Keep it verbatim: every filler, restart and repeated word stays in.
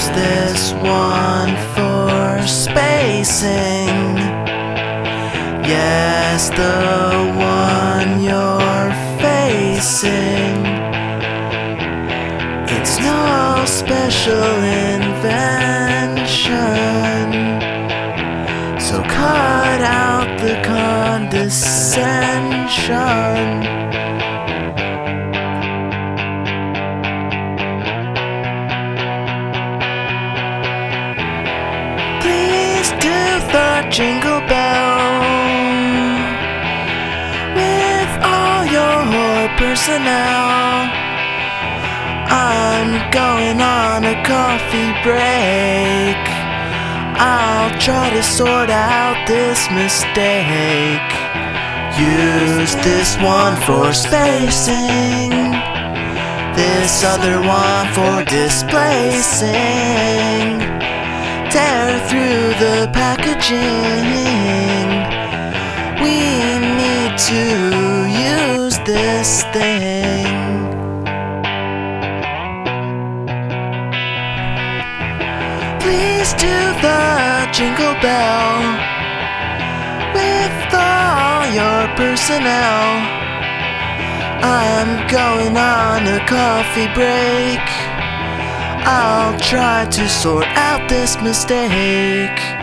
this one for spacing. Yes, the one you're facing. It's no special invention, so cut out the condescension. Please do the jingle bell with all your personnel. I'm going on a coffee break. I'll try to sort out this mistake. Use this one for spacing, this other one for displacing. Tear through the packaging. We need to use this thing. Please do the jingle bell with all your personnel. I'm going on a coffee break. I'll try to sort out this mistake.